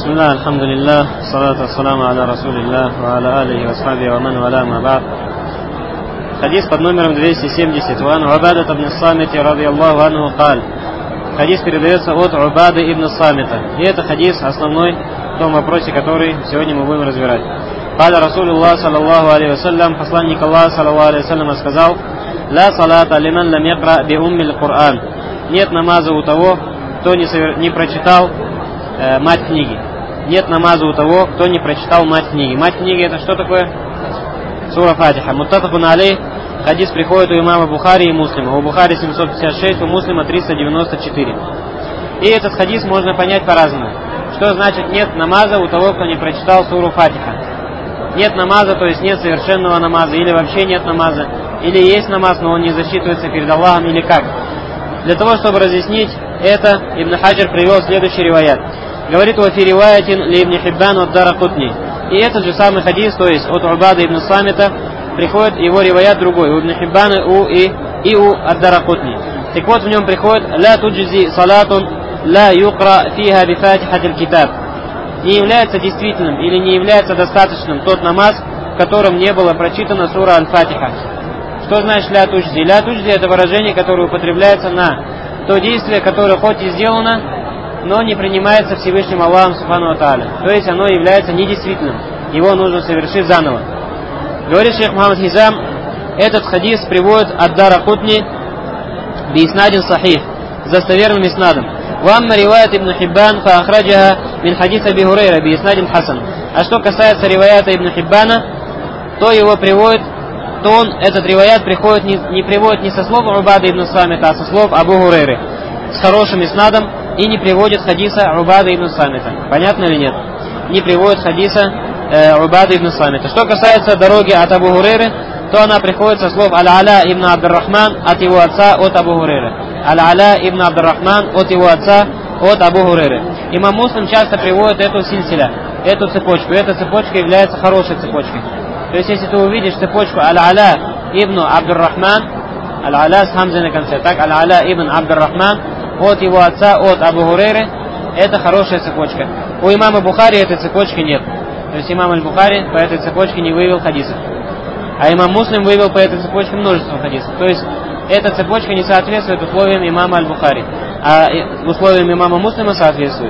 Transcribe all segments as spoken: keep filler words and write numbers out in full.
Бисмилlah, алхамдулиллах, салату ассаламу аля расулиллах, ва аля алихи ва асхабихи ва ман валя ма ба'д. Хадис под номером двести семьдесят. Ван Убада ибн Самити радийаллаху анху каль. Хадис передается от Убады ибн Самита. И это хадис основной в том вопросе, который сегодня мы будем разбирать. Каля Расулуллах саллаллаху алейхи вассалям, посланник Аллаха саллаллаху алейхи вассалям сказал: «Ла салата лиман лам якра би уммил Кур'ан». Нет намаза у того, кто не, совер... не прочитал э, мать книги. Нет намаза у того, кто не прочитал мать книги. Мать книги это что такое? Сура Фатиха. Муттафакун алейх. Хадис приходит у имама Бухари и Муслима. У Бухари семьсот пятьдесят шесть, у Муслима триста девяносто четыре. И этот хадис можно понять по-разному. Что значит нет намаза у того, кто не прочитал суру Фатиха? Нет намаза, то есть нет совершенного намаза, или вообще нет намаза, или есть намаз, но он не засчитывается перед Аллахом, или как? Для того, чтобы разъяснить это, Ибн Хаджар привел следующий риваят. Говорит: «Ва фи риваятин ли Ибн Хиббан от Даракутни». И этот же самый хадис, то есть от Убады ибн Самита, приходит его риваят другой, у Ибн Хиббана у, и, и у Ад-Даракутни. Так вот, в нем приходит: «Ла туджзи салатун ла юкра фиха бифатихатил китаб». Не является действительным или не является достаточным тот намаз, в котором не было прочитана сура Аль-Фатиха. Что значит ля туджзи? Ля туджзи это выражение, которое употребляется на то действие, которое хоть и сделано, но не принимается Всевышним Аллахом Субхану ва Тааля. То есть оно является недействительным. Его нужно совершить заново. Говорит шейх Мухаммад Хизам, этот хадис приводит от Даракутни би иснадин сахих, с достоверным иснадом. Вамма риваят Ибн Хиббан фа ахраджаха мин хадис Аби Хурейра би иснадин хасан. А что касается риваята Ибн Хиббана, то его приводит, то он этот риваят приходит, не, не приводит не со слов Убады ибн Самита, а со слов Абу Хурейры, с хорошим иснадом, и не приводит хадиса Убады ибн Самита. Понятно или нет? Не приводит хадиса э, Убады ибн Самита. Что касается дороги от Абу Хурейры, то она приходит со слов Аль-Аля ибн Абдуррахман от его отца от Абу Хурейры. Аль-Аля ибн Абдуррахман от его отца от Абу Хурейры. Имам Муслим часто приводит эту сильсиля, эту цепочку. Эта цепочка является хорошей цепочкой. То есть, если ты увидишь цепочку Аль-Аля ибн Абдуррахман, Аль-Аля с хамзой на конце, так, Аль-Аля ибн Абдуррахман от его отца, от Абу Хурейры, это хорошая цепочка. У имама Бухари этой цепочки нет. То есть, имам Аль-Бухари по этой цепочке не вывел хадисов. А имам Муслим вывел по этой цепочке множество хадисов. То есть, эта цепочка не соответствует условиям имама Аль-Бухари, а условиям имама Муслима соответствует.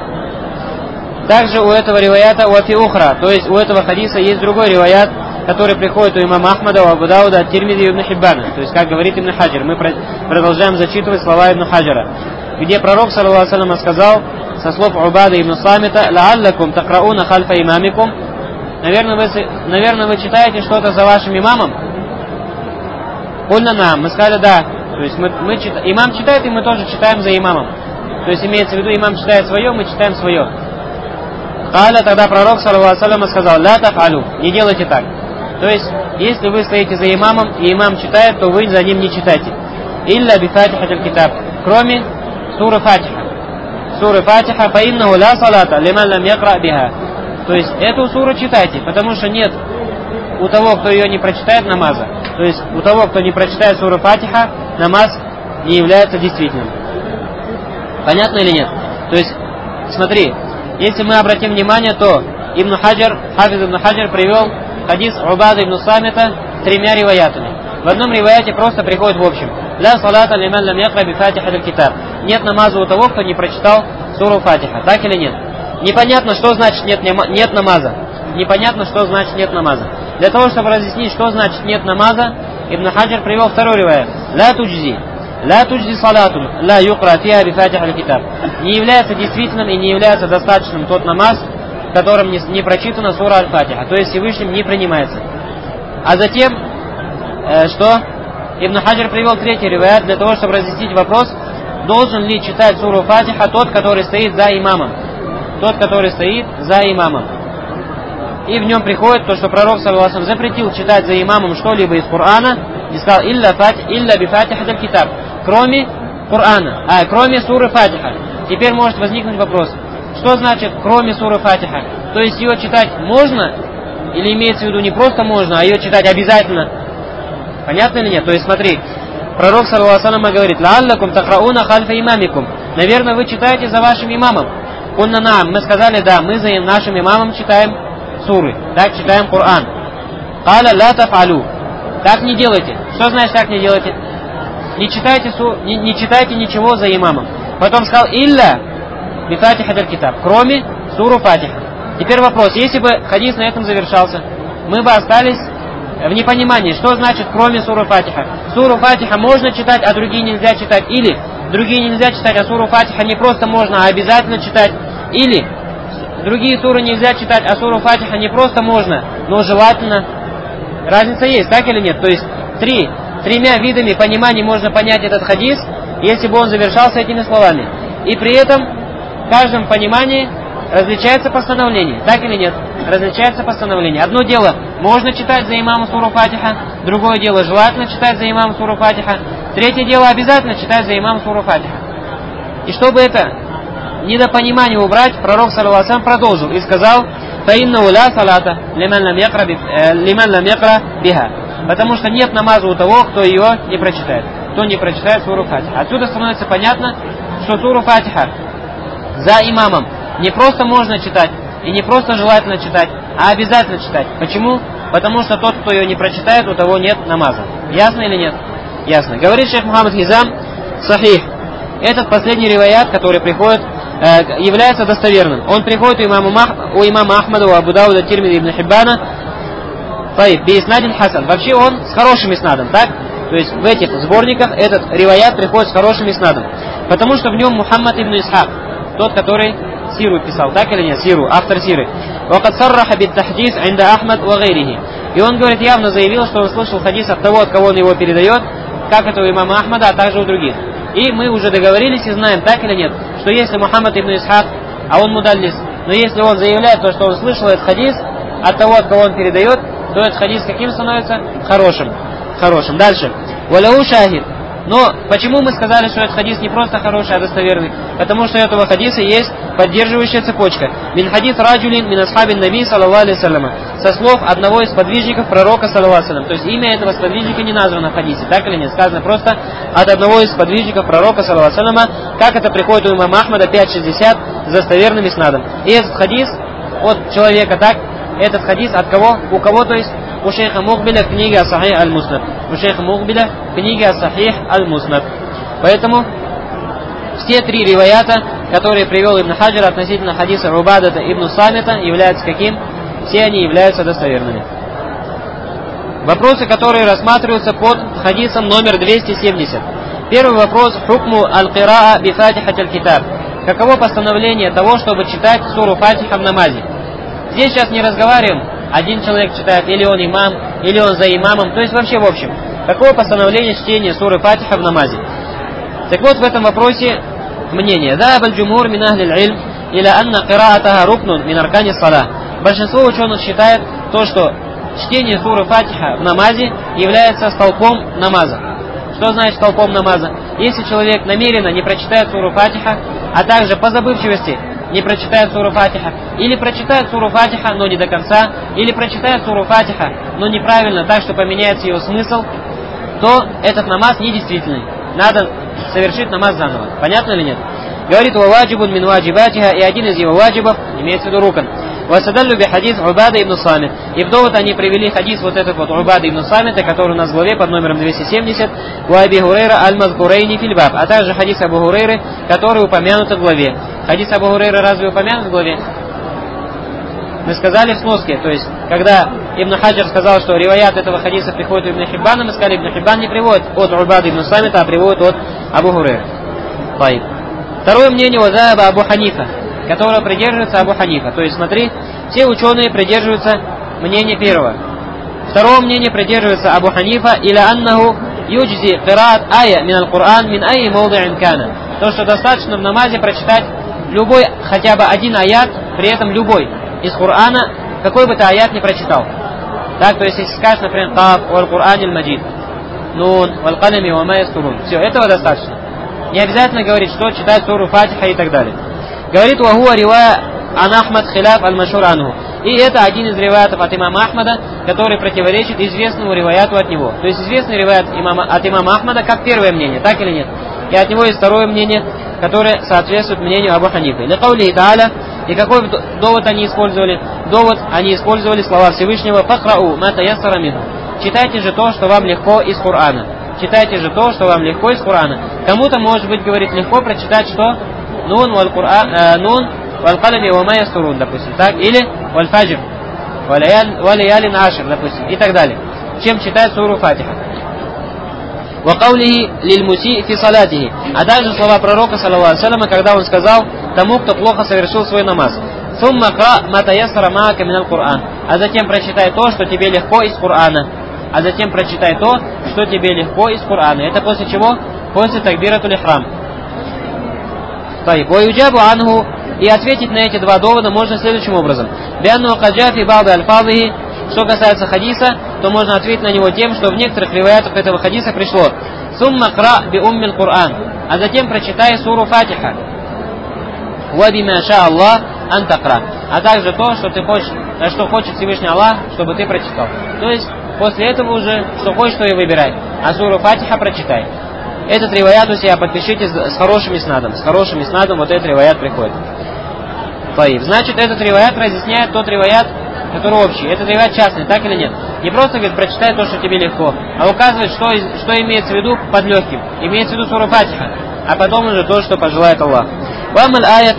Также у этого риваята уафи ухра, то есть у этого хадиса есть другой риваят, который приходит у имама Ахмада, у Абу Дауда, от Тирмизи и Ибн Хиббана. То есть, как говорит Ибн Хаджар, мы продолжаем зачитывать слова Ибн Хаджара, где пророк, саллаллаху алейхи ва саллям, сказал со слов Убады ибн Самита: «Лааллакум такрауна хальфа имамикум». Наверное вы, наверное, вы читаете что-то за вашим имамом? Кульна нам. Мы сказали да. То есть, мы, мы чит... имам читает, и мы тоже читаем за имамом. То есть, имеется в виду, имам читает свое, мы читаем свое. Каля, тогда пророк, саллаллаху алейхи ва саллям, сказал: «Ля тафалю». Не делайте так. То есть, если вы стоите за имамом, и имам читает, то вы за ним не читайте. Илля бифатихатил китаб. Кроме суры Фатиха. Суры Фатиха, фа иннаху ля салата лиман лам якра биха. То есть, эту суру читайте, потому что нет у того, кто ее не прочитает, намаза. То есть, у того, кто не прочитает суру Фатиха, намаз не является действительным. Понятно или нет? То есть, смотри, если мы обратим внимание, то Ибн Хаджар, Хафиз Ибн Хаджар привел хадис Убады ибн Самита тремя риваятами. В одном риваяте просто приходит в общем: «Ля салата лиман лам якра би фатихатил китаб». Нет намаза у того, кто не прочитал суру Фатиха. Так или нет? Непонятно, что значит нет, нет намаза. Непонятно, что значит нет намаза. Для того, чтобы разъяснить, что значит нет намаза, Ибн Хаджар привел второй риваят: «Ля туджзи». «Ля туджзи салатун ла юкра фиха би фатихатил китаб». Не является действительным и не является достаточным тот намаз, в котором не, не прочитана сура Аль-Фатиха, то есть Всевышним не принимается. А затем, э, что Ибн Хаджар привел третий риваят для того, чтобы разъяснить вопрос, должен ли читать суру Фатиха тот, который стоит за имамом. Тот, который стоит за имамом. И в нем приходит то, что пророк, саллаллаху алейхи ва саллям, запретил читать за имамом что-либо из Корана, и сказал: «Илля фати, илля би фатихатил китаб», кроме Корана, а кроме суры Фатиха. Теперь может возникнуть вопрос: что значит кроме суры Фатиха? То есть ее читать можно, или имеется в виду не просто можно, а ее читать обязательно? Понятно или нет? То есть смотри, пророк, саллаллаху алейхи ва саллям, говорит: «Лааллакум такрауна хальфа имамикум». Наверное, вы читаете за вашим имамом. Кунна наам, мы сказали, да, мы за нашим имамом читаем суры, так, читаем Коран. Каля ла тафалю. Так не делайте. Что значит так не делайте? Не читайте, су, не, не читайте ничего за имамом. Потом сказал, илля бифатиха аль-китаб, кроме суру Фатиха. Теперь вопрос, если бы хадис на этом завершался, мы бы остались в непонимании, что значит кроме суры Фатиха. Суру Фатиха можно читать, а другие нельзя читать. Или другие нельзя читать, а суру Фатиха не просто можно, а обязательно читать. Или другие суры нельзя читать, а суру Фатиха не просто можно, но желательно. Разница есть, так или нет? То есть три, тремя видами понимания можно понять этот хадис, если бы он завершался этими словами. И при этом в каждом понимании различается постановление, так или нет? Различается постановление. Одно дело, можно читать за имамом суру Фатиха, другое дело, желательно читать за имамом суру Фатиха, третье дело, обязательно читать за имамом суру Фатиха. И чтобы это недопонимание убрать, пророк саллаллаху алейхи ва саллям продолжил и сказал: «Фаиннаху ла салата лиман лам якра биха». Потому что нет намаза у того, кто ее не прочитает, кто не прочитает суру Фатиха. Отсюда становится понятно, что суру Фатиха за имамом не просто можно читать, и не просто желательно читать, а обязательно читать. Почему? Потому что тот, кто ее не прочитает, у того нет намаза. Ясно или нет? Ясно. Говорит шейх Мухаммад Хизам, сахих. Этот последний риваят, который приходит, э, является достоверным. Он приходит у имама, Мах, у имама Ахмада, у Абу Дауда, Тирмиди, Ибн Хиббана, бииснадин хасан. Вообще он с хорошим иснадом, так? То есть в этих сборниках этот риваят приходит с хорошим иснадом. Потому что в нем Мухаммад ибн Исхак, тот, который Сиру писал, так или нет? Сиру, автор Сиры. وَقَدْ صَرَّحَ بِالتَّحْدِيث عِنْدَ أَحْمَدْ وَغَيْرِهِ. И он, говорит, явно заявил, что он слышал хадис от того, от кого он его передает, как это у имама Ахмада, а также у других. И мы уже договорились и знаем, так или нет, что если Мухаммад ибн Исхак, а он мудаллис, но если он заявляет то, что он слышал этот хадис от того, от кого он передает, то этот хадис каким становится? Хорошим. Хорошим. Дальше. وَلَهُ شَاهِدٌ. Но почему мы сказали, что этот хадис не просто хороший, а достоверный? Потому что у этого хадиса есть поддерживающая цепочка. Мин хадис раджулин мин асхабин наби саллаллаху алейхи вассалям. Со слов одного из подвижников пророка саллаллаху алейхи вассалям. То есть имя этого сподвижника не названо в хадисе, так или нет? Сказано просто от одного из подвижников пророка саллаллаху алейхи вассалям, как это приходит у имама Ахмада пять шестьдесят с достоверным иснадом. И этот хадис от человека, так? Этот хадис от кого? У кого, то есть? У шейха Мухбиля в книге Ас-Сахих аль-Муснад. У шейха Мухбиля в книге Ас-Сахих аль-Муснад. Поэтому все три риваята, которые привел Ибн Хаджар относительно хадиса Убадата ибн Самита, являются каким? Все они являются достоверными. Вопросы, которые рассматриваются под хадисом номер двести семьдесят. Первый вопрос. Хукму аль-Кираа бифатихат аль-Китаб. Каково постановление того, чтобы читать суру Фатиха в намазе? Здесь сейчас не разговариваем, один человек читает, или он имам, или он за имамом, то есть вообще в общем. Какое постановление чтения суры Фатиха в намазе? Так вот, в этом вопросе мнение. Да, баль-джумур мин ахли аль-илм иля анна кираатаха рукнун мин аркани ссалах. Большинство ученых считает то, что чтение суры Фатиха в намазе является столпом намаза. Что значит столпом намаза? Если человек намеренно не прочитает суру Фатиха, а также по забывчивости не прочитает суру Фатиха, или прочитает суру Фатиха, но не до конца, или прочитает суру Фатиха, но неправильно, так что поменяется ее смысл, то этот намаз недействительный. Надо совершить намаз заново. Понятно или нет? Говорит, ваджибун мин ваджибатиха, и один из его ваджибов, имеется в виду рукан. Васадаллю би хадис Убада ибн Самит. И в довод они привели хадис вот этот вот Убада ибн Самита, который у нас в главе под номером двести семьдесят, ва Аби Хурейра аль-Мазкурейни фильбаб, а также хадис Абу Хурейры, который упомянут в главе. Хадис Абу Хурейры разве упомянут в главе? Мы сказали в сноске, то есть, когда Ибн Хаджар сказал, что риваят этого хадиса приходит у Ибн Хиббана, мы сказали, Ибн Хиббан не приводит от Убада ибн Самита, а приводит от Абу Хурейры. Второе мнение вазаба Абу Ханифа, которого придерживается Абу Ханифа. То есть, смотри, все ученые придерживаются мнения первого. Второе мнение придерживается Абу Ханифа, иля аннаху юджзи кираат ая мин аль-Кур'ан мин ай мawdi'ин кана. То, что достаточно в намазе прочитать любой, хотя бы один аят, при этом любой из Кур'ана, какой бы ты аят не прочитал. Так, то есть, если скажешь, например, «Каф валь-Кур'ан аль-Маджид», «Нун валь-Калами ва ма ястурун», все, этого достаточно. Не обязательно говорить, что читать суру Фатиха и так далее. Говорит, «Вахуа ривая ан Ахмад хиляф аль-Машур анху». И это один из риваятов от имама Ахмада, который противоречит известному риваяту от него. То есть известный риваят имама, от имама Ахмада как первое мнение, так или нет? И от него есть второе мнение, которые соответствуют мнению Абу Ханифы. Или каули та'аля, и какой довод они использовали? Довод они использовали слова Всевышнего: «Фахрау ма таяссара минху». Читайте же то, что вам легко из Корана. Читайте же то, что вам легко из Корана. Кому-то, может быть, говорит, легко прочитать что? Нун валь Кур'ан, э, нун валь калами ва ма ястурун, допустим, так? Или валь фаджр, валиялин ашр, допустим, и так далее. Чем читать суру Фатиха. Ва каулихи лиль муси фи салатихи. А также слова пророка, саллаллаху алейхи ва саллям, когда он сказал тому, кто плохо совершил свой намаз: «Сумма кра ма таяссара маака миналь Кур'ан». А затем прочитай то, что тебе легко из Корана. А затем прочитай то, что тебе легко из Корана. Это после чего? После такбиратуль ихрам. Ваюджабу анху. И ответить на эти два довода можно следующим образом. Бианну хаджафи ба'ды аль-фазихи. Что касается хадиса, то можно ответить на него тем, что в некоторых риваятах этого хадиса пришло: «Сумма кра би уммил Кур'ан». А затем прочитай суру Фатиха. «Ва бима ша Аллах ан такра». А также то, что ты хочешь, что хочет Всевышний Аллах, чтобы ты прочитал. То есть после этого уже, что хочешь, то и выбирай. А суру Фатиха прочитай. Этот риваят у себя подпишите с хорошим иснадом. С хорошим иснадом вот этот риваят приходит. Значит, этот риваят разъясняет тот риваят, который общий. Этот риваят частный, так или нет? Не просто говорит, прочитай то, что тебе легко, а указывает, что, что имеется в виду под легким. Имеется в виду суру Фатиха, а потом уже то, что пожелает Аллах. А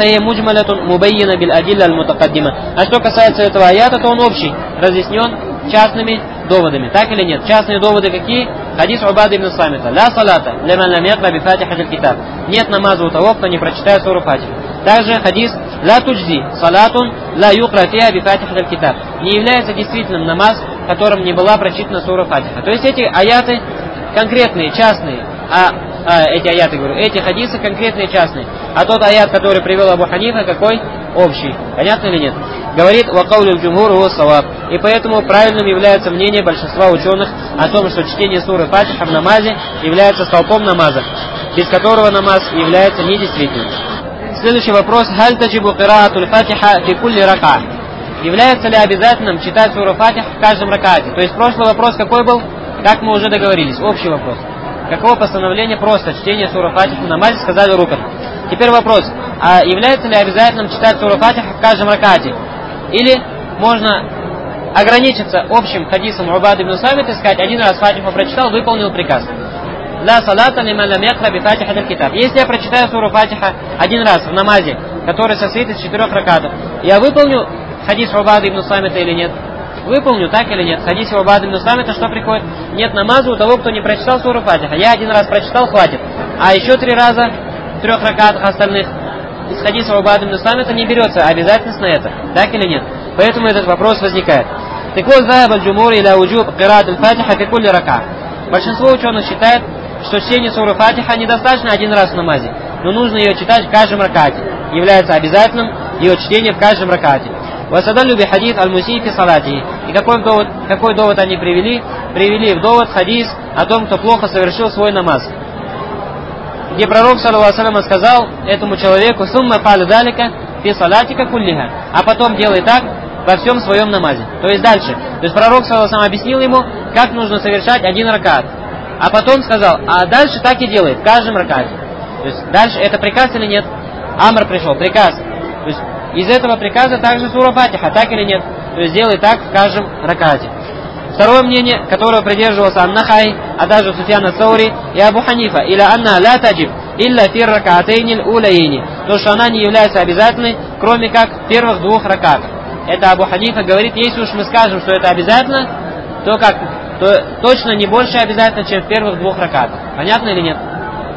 что касается этого аята, то он общий, разъяснен частными доводами. Так или нет? Частные доводы какие? Хадис Убады ибн Самита: «Ля салата лиман лам якра би фатихатиль китаб». Нет намаза у того, кто не прочитает суру Фатиха. Также хадис «Ля туджзи салатун ла юкра фиа би фатихатиль китаб». Не является действительным намаз, в котором не была прочитана сура Фатиха. То есть эти аяты конкретные, частные, а, а эти аяты, говорю, эти хадисы конкретные, частные. А тот аят, который привел Абу Ханифа, какой? Общий. Понятно или нет? Говорит: «Ва каулю джумхур хуа саваб». И поэтому правильным является мнение большинства ученых о том, что чтение суры Фатиха в намазе является столпом намаза, без которого намаз является недействительным. Следующий вопрос: «Халь таджибу кираатуль Фатиха фи кулли рака». Является ли обязательным читать суру Фатиха в каждом ракате? То есть прошлый вопрос какой был? Как мы уже договорились, общий вопрос. Какого постановления просто чтение суры Фатиха в намазе, сказали рукан. Теперь вопрос: а является ли обязательным читать суру Фатиха в каждом ракате? Или можно ограничиться общим хадисом Убады ибн Самита и сказать: один раз Фатиху прочитал, выполнил приказ. «Ля салата лиман лам якра би фатихатиль китаб». Если я прочитаю суру Фатиха один раз в намазе, который состоит из четырех ракатов, я выполню хадис Убады ибн Самита или нет? Выполню, так или нет? В хадисе Убады ибн Самита что приходит? Нет намаза у того, кто не прочитал суру Фатиха. Я один раз прочитал, хватит. А еще три раза в трех ракатах остальных из хадиса Убады ибн Самита не берется обязательность на это, так или нет? Поэтому этот вопрос возникает. Так вот, захаб аль-джумур иля уджуб кираат аль-Фатиха фи кулли рака. Большинство ученых считает, что чтение суры Фатиха недостаточно один раз в намазе, но нужно ее читать в каждом ракате. Является обязательным ее чтение в каждом ракате. Васадаллю би хадис аль-муси фи салатихи. И какой довод, какой довод они привели? Привели в довод хадис о том, кто плохо совершил свой намаз, где пророк, саллаллаху алейхи ва саллям, сказал этому человеку: «Сумма фа'аль далика фи салатика куллиха». А потом делай так во всем своем намазе. То есть дальше. То есть пророк, саллаллаху алейхи ва саллям, объяснил ему, как нужно совершать один ракат. А потом сказал: а дальше так и делай, в каждом ракате. То есть дальше это приказ или нет? Амр пришел, приказ. То есть из этого приказа также сура Фатиха, так или нет? То есть делай так в каждом ракате. Второе мнение, которого придерживался Ан-Нахай, а также Суфьян ас-Саури и Абу Ханифа: «Иля анна ла таджиб илля фир ракатейни улаейни». То, что она не является обязательной, кроме как в первых двух ракатах. Это Абу Ханифа говорит: если уж мы скажем, что это обязательно, то как? То точно не больше обязательно, чем в первых двух ракатах. Понятно или нет?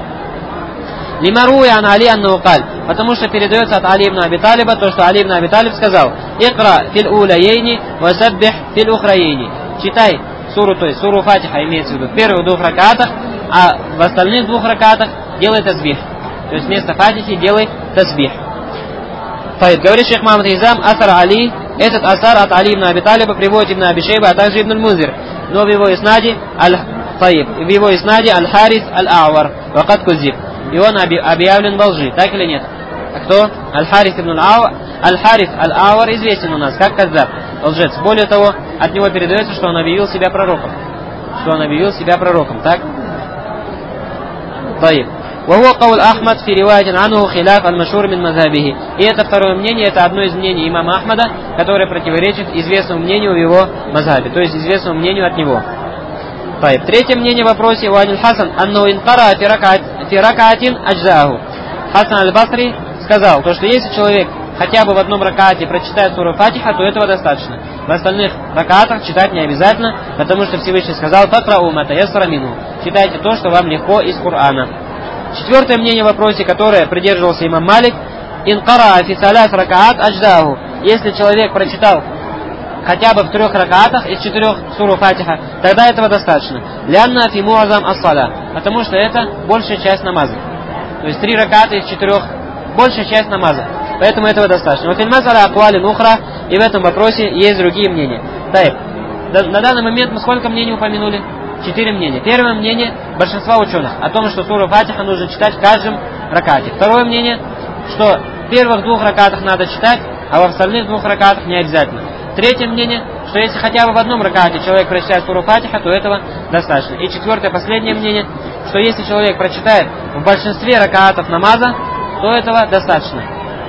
Лимаруя ан Али аннаху каль. Потому что передается от Али ибн Аби Талиба то, что Али ибн Аби Талиб сказал: «Икра фил улаейни ва саббих фил ухраейни». Читай суру, то есть суру Фатиха имеется в виду в первых двух ракатах, а в остальных двух ракатах делай тасбих. То есть вместо Фатихи делай тасбих. Фаид. Говорит шейх Мухаммад Изам: асар Али. Этот асар от Али ибн Аби Талиба приводит Ибн Аби Шейба, а также Ибн аль-Мунзир. Но в его иснаде аль Фаид. В его иснаде аль-Харис аль-Ауар. Вакат кузиб. И он объявлен во лжи. Так или нет? А кто? Аль-Харис ибн аль-Ауар. Аль-Харис аль-Ауар известен у нас как каззаб, лжец. Более того, от него передается, что он объявил себя пророком. Что он объявил себя пророком. Так? Фаид. وهو قول أحمد في رواية عنه خلاف المشهور من مذهبه. И это второе мнение, это одно из мнений имама Ахмада, которое противоречит известному мнению в его мазхабе, то есть известному мнению от него. Третье мнение в вопросе у Аль-Хасан анну инкара фиракатин аджзаху. Хасан аль-Басри сказал, то, что если человек хотя бы в одном ракате прочитает суру Фатиха, то этого достаточно. В остальных ракатах читать не обязательно, потому что Всевышний сказал: «Факрау ма таяссара минху». Читайте то, что вам легко из Корана. Четвертое мнение в вопросе, которое придерживался имам Малик: инкара фи саляс ракаат аджзаху. Если человек прочитал хотя бы в трех ракаатах из четырех суру Фатиха, тогда этого достаточно. Лянна фи муазам ас-сала, потому что это большая часть намаза. То есть три раката из четырех большая часть намаза. Поэтому этого достаточно. Вот фильмазаля аквалин ухра, и в этом вопросе есть другие мнения. Так, на данный момент мы сколько мнений упомянули? Четыре мнения. Первое мнение большинства ученых о том, что суру Фатиха нужно читать в каждом ракате. Второе мнение, что в первых двух ракатах надо читать, а в остальных двух ракатах не обязательно. Третье мнение, что если хотя бы в одном ракате человек прочитает суру Фатиха, то этого достаточно. И четвертое, последнее мнение, что если человек прочитает в большинстве ракатов намаза, то этого достаточно.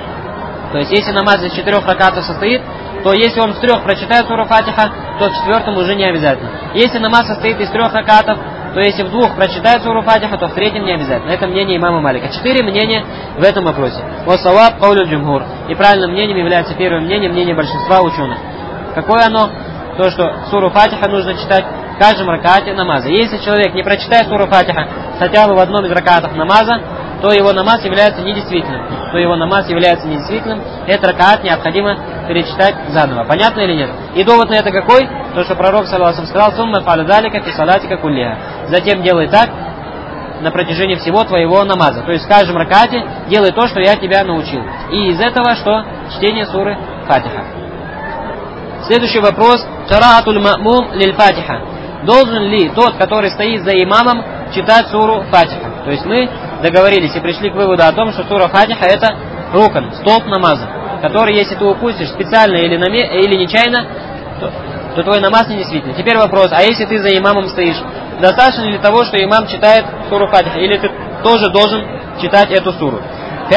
То есть если намаз из четырех ракатов состоит, то если он в трех прочитает суру Фатиха, то в четвертом уже не обязательно. Если намаз состоит из трех ракатов, то если в двух прочитает суру Фатиха, то в третьем не обязательно. Это мнение имама Малика. Четыре мнения в этом вопросе. Васаваб каулю джумхур. И правильным мнением является первое мнение, мнение большинства ученых. Какое оно? То, что суру Фатиха нужно читать в каждом ракате намаза. Если человек не прочитает суру Фатиха хотя бы в одном из ракатов намаза, то его намаз является недействительным. То его намаз является недействительным. Этот ракаат необходимо перечитать заново. Понятно или нет? И довод на это какой? То, что пророк саллаллаху алейхи ва саллям сказал: «Сумма фа'аль залика фи салатика куллиха». Затем делай так на протяжении всего твоего намаза. То есть в каждом ракате делай то, что я тебя научил. И из этого что? Чтение суры Фатиха. Следующий вопрос. Караатуль ма'мум лиль Фатиха. Должен ли тот, который стоит за имамом, читать суру Фатиха? То есть мы договорились и пришли к выводу о том, что сура Фатиха это рукан, столб намаза, который, если ты упустишь специально или, наме... или нечаянно, то, то твой намаз не действительный. Теперь вопрос: а если ты за имамом стоишь, достаточно ли того, что имам читает суру Фатиха, или ты тоже должен читать эту суру? В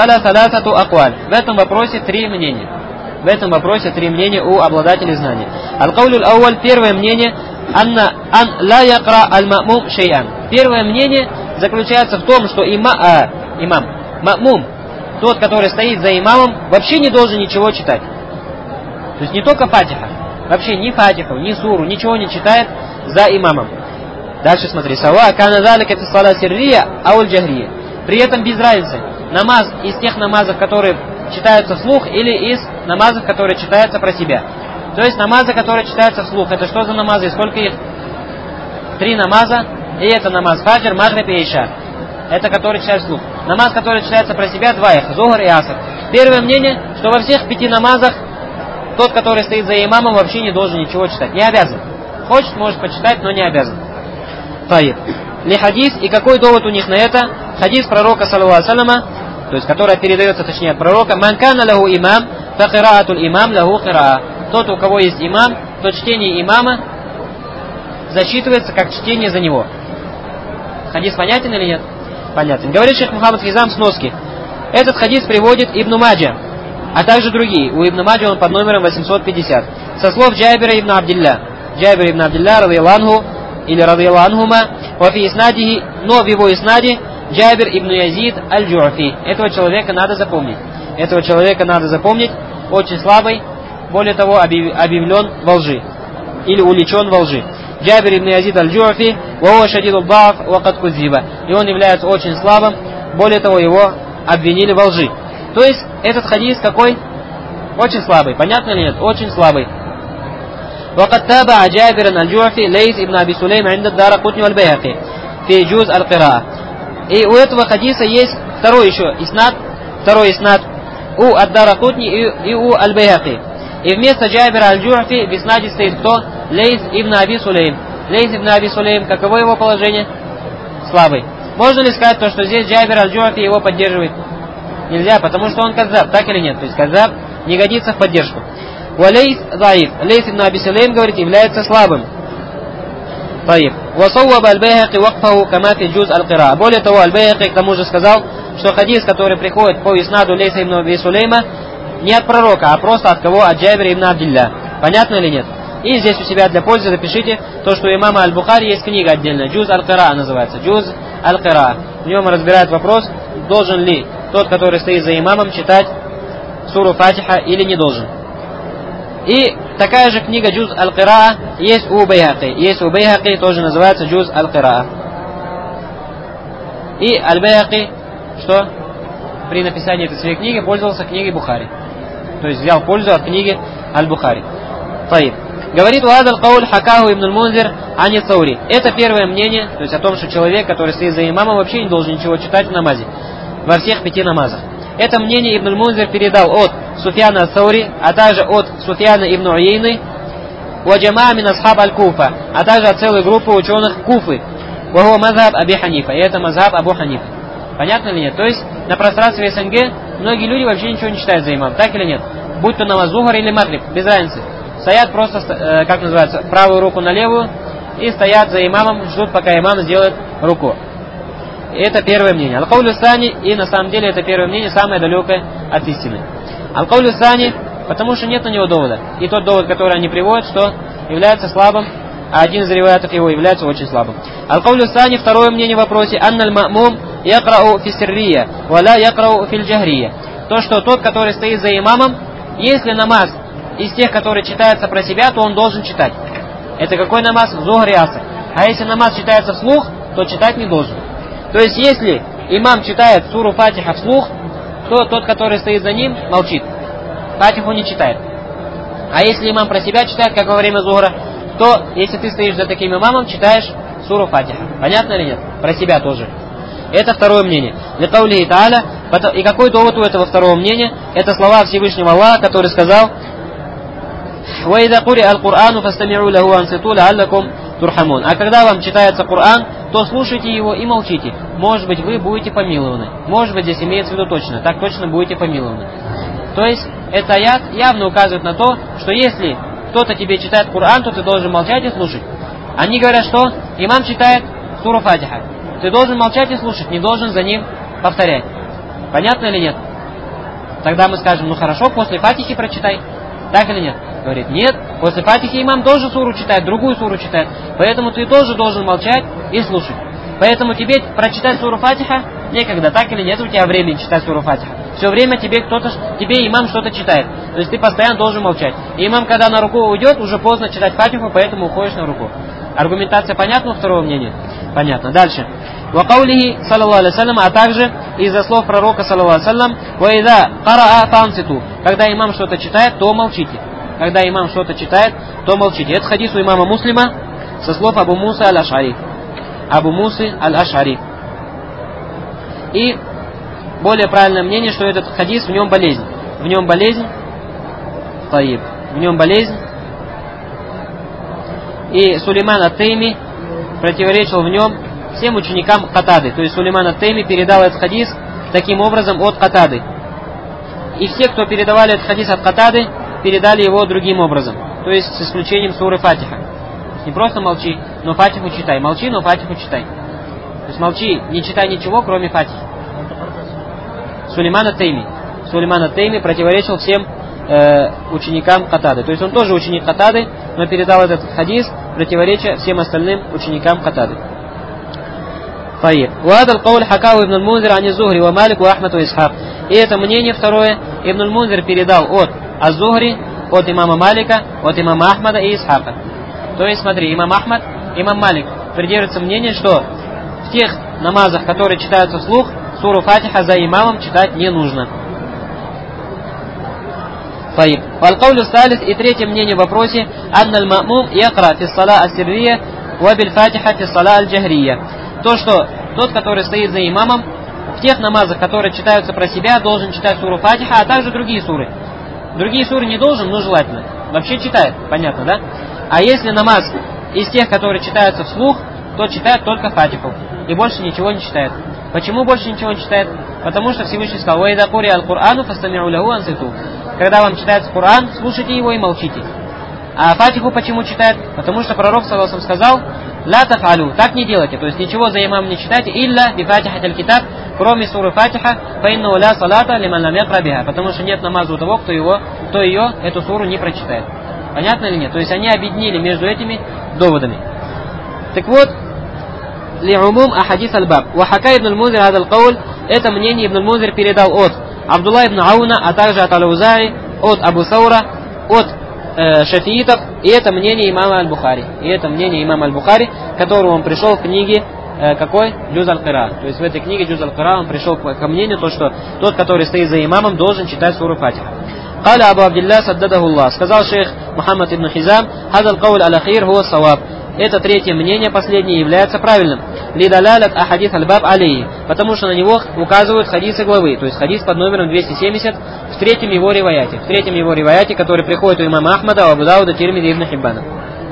этом вопросе три мнения. В этом вопросе три мнения у обладателей знаний. Аль-Каулюль Ауаль, первое мнение, анна ан ла якра аль-ма'мум шей'ан. Первое мнение заключается в том, что има, а, имам, ма'мум, тот, который стоит за имамом, вообще не должен ничего читать. То есть не только Фатиха, вообще ни Фатиху, ни суру, ничего не читает за имамом. Дальше смотри. Сава кана залика фи салат сиррия ауль джахрия. При этом без разницы, намаз из тех намазов, которые читаются вслух, или из намазов, которые читаются про себя. То есть намазы, которые читаются вслух, это что за намазы и сколько их? Три намаза. И это намаз фаджр, магриб и иша. Это который читает вслух. Намаз, который читается про себя, два их, зохр и аср. Первое мнение, что во всех пяти намазах тот, который стоит за имамом, вообще не должен ничего читать. Не обязан. Хочет, может почитать, но не обязан. Таиб. Ли хадис, и какой довод у них на это? Хадис пророка, саллаллаху алейхи ва салляма, то есть которая передается, точнее, от пророка: «Ман кана лаху имам, фа кираатуль имам лаху кираа». Тот, у кого есть имам, то чтение имама засчитывается как чтение за него. Хадис понятен или нет? Понятен. Говорит шейх Мухаммад Хизам в сноске. Этот хадис приводит Ибн Маджа, а также другие. У Ибн Маджа он под номером восемьсот пятьдесят. Со слов Джабира ибн Абдилля. Джабир ибн Абдилля, радийаллаху анху, или радийаллаху анхума, вафи иснадихи, но в его иснаде Джабир ибн Язид аль-Джу'фи. Этого человека надо запомнить. Этого человека надо запомнить. Очень слабый. Более того, объявлен во лжи. Или уличен во лжи. Джабир ибн Язид аль-Джу'фи, вао шадиду ба'ф вакад кузиба. И он является очень слабым. Более того, его обвинили во лжи. То есть, этот хадис какой? Очень слабый. Понятно или нет? Очень слабый. وقد تابع جابر الجعفي ليث ابن أبي سليم عند الدارقطني والبيهقي في جزء القراءة. И у этого хадиса есть второй еще иснад, второй иснад у ад-Даракутни и, и у аль-Байхақи. И вместо Джабира аль-Джу'фи в иснаде стоит кто? Лейс ибн Аби Сулейм. Лейс ибн Аби Сулейм, каково его положение? Слабый. Можно ли сказать то, что здесь Джабир аль-Джу'фи его поддерживает? Нельзя, потому что он каззаб, так или нет? То есть каззаб не годится в поддержку. Лейс даиф. Лейс ибн Аби Сулейм, говорит, является слабым. طيب. وصوب البيهقي وقفه كما في джуз аль-кираа. Более того, аль-Байхақи к тому же сказал, что хадис, который приходит по иснаду Лейса ибн Аби Сулейма, не от пророка, а просто от кого? От Джабира ибн Абдилля. Понятно или нет? И здесь у себя для пользы запишите то, что у имама Аль-Бухари есть книга отдельная, джуз аль-кираа называется, джуз аль-кираа. В нем разбирает вопрос, должен ли тот, который стоит за имамом, читать суру Фатиха или не должен. И такая же книга джуз аль-кираа есть у Байхақи. Есть у Байхақи, тоже называется джуз аль-кираа. И Аль-Байхақи, что при написании этой своей книги пользовался книгой Бухари. То есть взял пользу от книги Аль-Бухари. Таиб. Говорит Уадал Кауль Хакаху ибн Мунзир Ани Цаури. Это первое мнение, то есть о том, что человек, который стоит за имамом, вообще не должен ничего читать в намазе. Во всех пяти намазах. Это мнение Ибн Мунзир передал от Суфьяна ат-Саури, а также от Суфьяна ибн Уейны, Уаджама мин асхаб аль-Куфа, а также от целой группы ученых Куфы. Ваху мазхаб Аби Ханифа. И это мазхаб Абу Ханифа. Понятно или нет? То есть на пространстве СНГ многие люди вообще ничего не читают за имамом. Так или нет? Будь то намаз Зухар или Магриб, без разницы. Стоят просто, э, как называется, правую руку на левую и стоят за имамом, ждут, пока имам сделает руку. Это первое мнение. Аль-Каулю Сани, и на самом деле это первое мнение самое далекое от истины. Аль-Каулю Сани, потому что нет на него довода. И тот довод, который они приводят, что является слабым, а один из риваятов его является очень слабым. Аль-Каулю Сани, второе мнение в вопросе, анналь ма'мум якрау фи сиррия, валя якрау фил джахрия. То, что тот, который стоит за имамом, если намаз из тех, которые читаются про себя, то он должен читать. Это какой намаз? Зухр и Аср. А если намаз читается вслух, то читать не должен. То есть, если имам читает суру Фатиха вслух, то тот, который стоит за ним, молчит. Фатиху не читает. А если имам про себя читает, как во время Зухра, то, если ты стоишь за таким имамом, читаешь суру Фатиха. Понятно или нет? Про себя тоже. Это второе мнение. Ликаулихи тааля. И какой довод у этого второго мнения? Это слова Всевышнего Аллаха, который сказал: وَإِذَا قُرِئَ الْقُرْآنُ فَاسْتَمِعُوا لَهُ وَأَنصِتُوا لَعَلَّكُمْ تُرْحَمُونَ. А когда вам читается Коран, то слушайте его и молчите. Может быть, вы будете помилованы. Может быть, здесь имеется в виду точно. Так точно будете помилованы. То есть, это аят явно указывает на то, что если кто-то тебе читает Коран, то ты должен молчать и слушать. Они говорят, что имам читает суру Фатиха. Ты должен молчать и слушать, не должен за ним повторять. Понятно или нет? Тогда мы скажем: ну хорошо, после Фатихи прочитай. Так или нет? Говорит: нет, после Фатихи имам тоже суру читает, другую суру читает. Поэтому ты тоже должен молчать и слушать. Поэтому тебе прочитать суру Фатиха некогда, так или нет, у тебя времени читать суру Фатиха. Все время тебе кто-то, тебе имам что-то читает. То есть ты постоянно должен молчать. И имам, когда на руку уйдет, уже поздно читать Фатиху, поэтому уходишь на руку. Аргументация понятна у второго мнения? Понятно. Дальше. Вакаулихи саллаллаху алейхи вассалям, а также из-за слов пророка саллаллаху алейхи вассалям: «Ваида караа фанситу». Когда имам что-то читает, то молчите. Когда имам что-то читает, то молчите. Это хадис у имама Муслима со слов Абу Мусы аль-Аш'ари. Абу Мусы аль-Аш'ари. И более правильное мнение, что этот хадис, в нем болезнь. В нем болезнь. Таиб. В нем болезнь. И Сулейман ат-Тайми противоречил в нем всем ученикам Катады. То есть Сулейман ат-Тайми передал этот хадис таким образом от Катады. И все, кто передавали этот хадис от Катады, передали его другим образом. То есть с исключением суры Фатиха. Не просто молчи, но Фатиху читай. Молчи, но Фатиху читай. То есть молчи, не читай ничего, кроме Фатихи. Сулейман ат-Тайми. Сулейман ат-Тайми противоречил всем э, ученикам Катады. То есть он тоже ученик Катады, но передал этот хадис, противоречия всем остальным ученикам Катады. وهذا القول حكاه ابن المنذر عن الزهري ومالك وأحمد وإسحاق. И это мнение второе Ибн аль-Мунзир передал от Аз-Зухри, от имама Малика, от имама Ахмада и Исхака. То есть, смотри, имам Ахмад, имам Малик придерживается мнения, что в тех намазах, которые читаются вслух, суру Фатиха за имамом читать не нужно. Валкаулю салис, и третье мнение в вопросе: анналь ма'мум якра фи ссала ас-сиррия ва биль Фатиха фи ссала аль-джахрия. То, что тот, который стоит за имамом, в тех намазах, которые читаются про себя, должен читать суру Фатиха, а также другие суры. Другие суры не должен, но желательно. Вообще читает, понятно, да? А если намаз из тех, которые читаются вслух, то читает только Фатиху. И больше ничего не читает. Почему больше ничего не читает? Потому что Всевышний сказал: «Ваида кури аль-Курану фастами'у лаху анситу». Когда вам читается Коран, слушайте его и молчите. А Фатиху почему читает? Потому что пророк саллаллаху алейхи ва саллям сказал: ла тафалю, так не делайте, то есть ничего за имамом не читайте, илля би фатихатиль китаб, кроме суры Фатиха, фаинну ля салата лиман лам якра биха, потому что нет намаза у того, кто его, кто ее, эту суру не прочитает. Понятно или нет? То есть они объединили между этими доводами. Так вот, ли'умум ахадис аль-баб. Ва хака ибн аль-Мунзир хадал кауль, это мнение Ибн аль-Мунзир передал от Абдулла ибн Ауна, а также от Аль-Аузаи, от Абу Саура, от э, шафиитов, и это мнение имама Аль-Бухари. И это мнение имама Аль-Бухари, к которому он пришел в книге э, какой? Джуз аль-Кира. То есть в этой книге Джуз аль-Кира он пришел ко мнению, то, что тот, который стоит за имамом, должен читать суру Фатиха. قال أبو عبد الله سدده الله. Сказал шейх Мухаммад ибн Хизам, هذا القول الأخير هو الصواب. Это третье мнение, последнее, является правильным. Лидалялят ахадис аль-баб алейhi, потому что на него указывают хадисы главы, то есть хадис под номером двести семьдесят в третьем его риваяте, в третьем его риваяте, который приходит у имама Ахмада, у Абу Дауда, Тирмизи и Ибн Хиббана.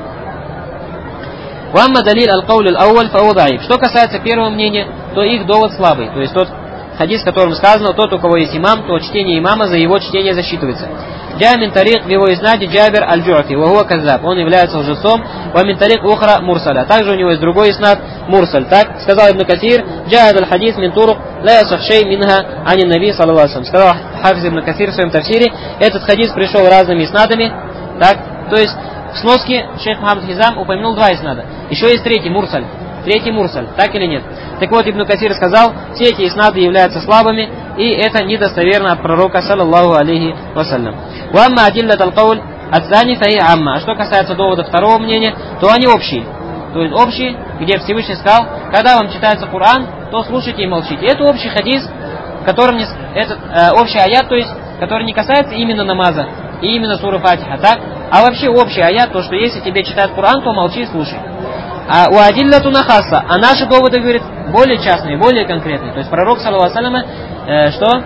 Вамма далиль аль-кауль аль-ауаль фау даиф. Что касается первого мнения, то их довод слабый, то есть тот хадис, в котором сказано, тот, у кого есть имам, то чтение имама за его чтение засчитывается. Джамин тарик в его изнаде Джабир аль-Джу'фи, вахуа казаб, он является лжецом, вамин тарик ухра мурсаля, также у него есть другой иснад мурсаль. Так сказал Ибн Касир, джаад аль-хадис мин турук ла ясах шей минха анин наби саллаллаху алейхи ва саллям. Сказал хафиз Ибн Касир в своем тафсире, этот хадис пришел разными иснадами, так, то есть в сноске шейх Мухаммад Хизам упомянул два иснада. Еще есть третий мурсаль, третий мурсаль, так или нет? Так вот, Ибн Касир сказал, все эти иснады являются слабыми, и это недостоверно от пророка, саллаллаху алейхи вассалям. Уамма адиллат аль-кауль ат-тани фаи амма. А что касается довода второго мнения, то они общие. То есть общие, где Всевышний сказал, когда вам читается Коран, то слушайте и молчите. Это общий хадис, которым не, этот, э, общий аят, то есть, который не касается именно намаза и именно суры Фатиха, так? А вообще общий аят, то, что если тебе читают Коран, то молчи и слушай. А у адиллату нахаса, а наши доводы, говорит, более частные, более конкретные. То есть пророк, саллаллаху алейхи ва саллям, э, что?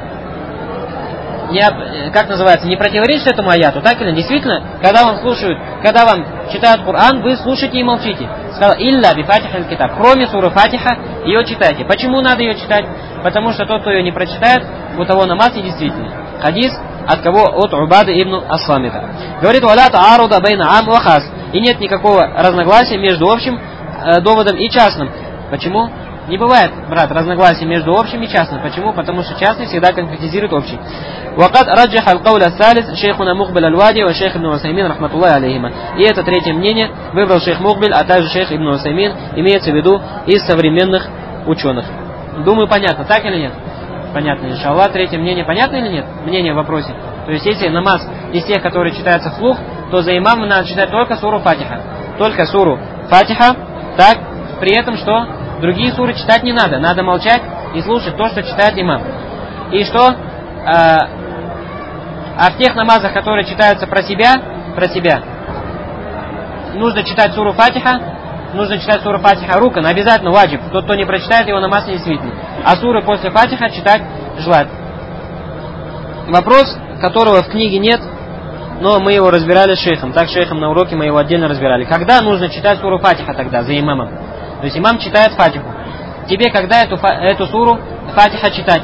Не, как называется, не противоречит этому аяту, так или нет? Действительно, когда вам слушают, когда вам читают Коран, вы слушайте и молчите. Сказал, илля би фатихаль китаб, кроме суры Фатиха, ее читайте. Почему надо ее читать? Потому что тот, кто ее не прочитает, у того намаз недействительный. Хадис от кого? От Убады ибн ас-Самита. Говорит, валя тааруда байна ам ва хас. И нет никакого разногласия между общим э, доводом и частным. Почему? Не бывает, брат, разногласий между общим и частным. Почему? Потому что частный всегда конкретизирует общий. وقد رجح القول الثالث شيخنا مقبل الوادي وشيخ ابن عثيمين رحمة الله عليهما. И это третье мнение выбрал шейх Мукбиль, а также шейх Ибн Усаймин, имеется в виду из современных ученых. Думаю, понятно, так или нет? Понятно, иншаллах. Третье мнение понятно или нет? Мнение в вопросе. То есть, если намаз из тех, которые читаются вслух, то за имамом надо читать только суру Фатиха. Только суру Фатиха, так, при этом что? Другие суры читать не надо. Надо молчать и слушать то, что читает имам. И что? А, а в тех намазах, которые читаются про себя, про себя, нужно читать суру Фатиха, нужно читать суру Фатиха рукан, обязательно ваджиб. Тот, кто не прочитает, его намаз не действительный. А суры после Фатиха читать желательно. Вопрос, которого в книге нет, но мы его разбирали с шейхом. Так шейхом на уроке мы его отдельно разбирали. Когда нужно читать суру Фатиха тогда, за имамом? То есть имам читает Фатиху. Тебе когда эту, эту суру Фатиха читать?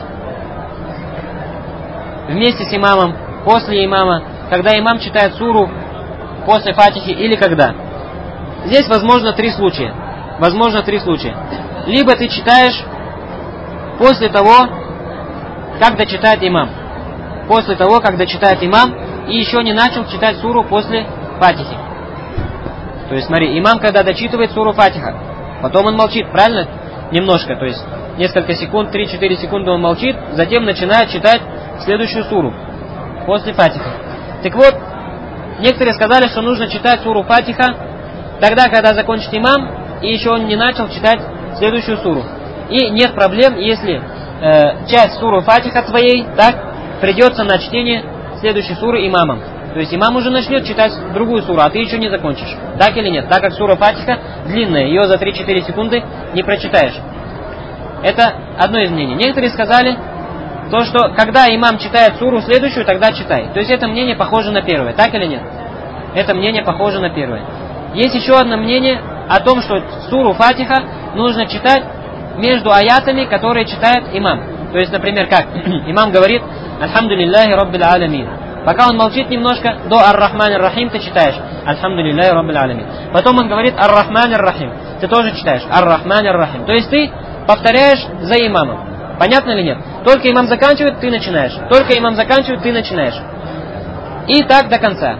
Вместе с имамом, после имама, когда имам читает суру после Фатихи или когда? Здесь возможно три случая. Возможно три случая. Либо ты читаешь после того, как дочитает имам. После того, как дочитает имам, и еще не начал читать суру после Фатихи. То есть смотри, имам когда дочитывает суру Фатиха, потом он молчит, правильно? Немножко, то есть несколько секунд, три-четыре секунды он молчит, затем начинает читать следующую суру после Фатиха. Так вот, некоторые сказали, что нужно читать суру Фатиха тогда, когда закончит имам, и еще он не начал читать следующую суру. И нет проблем, если э, часть суры Фатиха твоей, так, придется на чтение следующей суры имамом. То есть имам уже начнет читать другую суру, а ты еще не закончишь. Так или нет? Так как сура Фатиха длинная, ее за три-четыре секунды не прочитаешь. Это одно из мнений. Некоторые сказали, то, что когда имам читает суру следующую, тогда читай. То есть это мнение похоже на первое. Так или нет? Это мнение похоже на первое. Есть еще одно мнение о том, что суру Фатиха нужно читать между аятами, которые читает имам. То есть, например, как? Имам говорит «Альхамдулиллахи Раббил Аламин». Пока он молчит немножко, до Ар-Рахман Ар-Рахим ты читаешь альхамдулилляхи раббил алямин. Потом он говорит ар-рахман ар-рахим. Ты тоже читаешь ар-рахман ар-рахим. То есть ты повторяешь за имамом. Понятно или нет? Только имам заканчивает, ты начинаешь. Только имам заканчивает, ты начинаешь. И так до конца.